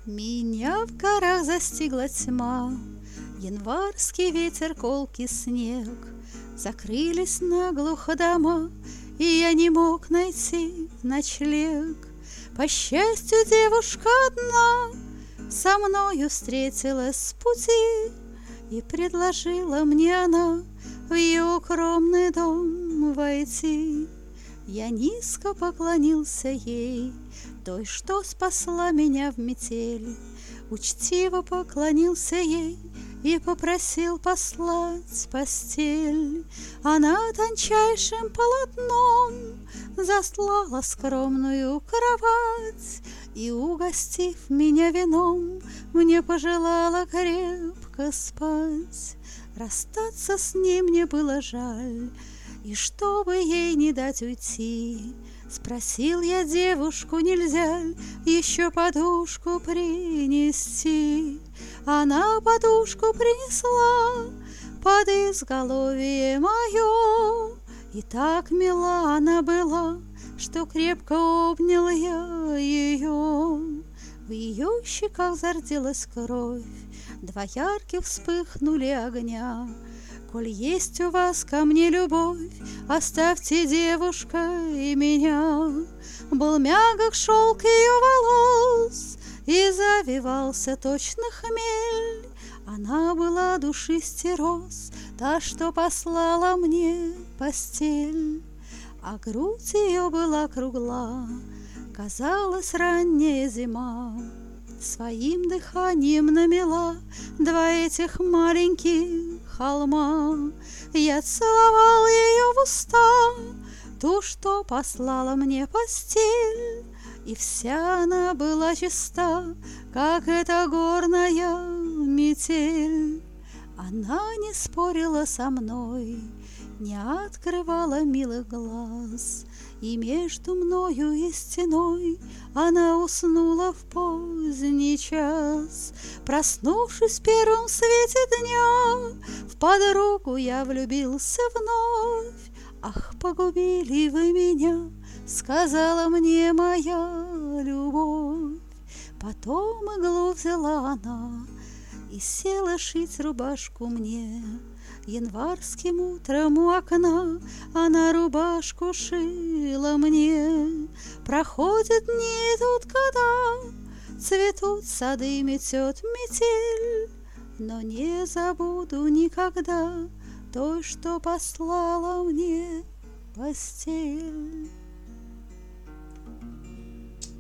Меня в горах застигла тьма, январский ветер, колкий снег. Закрылись наглухо дома, и я не мог найти ночлег. По счастью, девушка одна со мною встретилась с пути, и предложила мне она в ее укромный дом войти. Я низко поклонился ей, той, что спасла меня в метели. Учтиво поклонился ей и попросил послать постель. Она тончайшим полотном застлала скромную кровать, и, угостив меня вином, мне пожелала крепко спать. Расстаться с ней мне было жаль, и чтобы ей не дать уйти, спросил я девушку, нельзя ль еще подушку принести. Она подушку принесла под изголовье мое, и так мила она была, что крепко обнял я ее. В ее щеках зарделась кровь, два ярких вспыхнули огня. Коль есть у вас ко мне любовь, оставьте, девушка, и меня. Был мягок шелк ее волос, и завивался точно хмель. Она была душистей роз, та, что послала мне постель. А грудь ее была кругла, казалась ранняя зима. Своим дыханием намела два этих маленьких холма. Я целовал ее в уста, ту, что послала мне постель, и вся она была чиста, как эта горная метель. Она не спорила со мной, не открывала милых глаз, и между мною и стеной она уснула в поздний час. Проснувшись в первом свете дня, в подругу я влюбился вновь. Ах, погубили вы меня, сказала мне моя любовь. Потом иглу взяла она и села шить рубашку мне. Январским утром у окна она рубашку шила мне. Проходят дни, идут года, цветут сады, метет метель, но не забуду никогда той, что послала мне постель.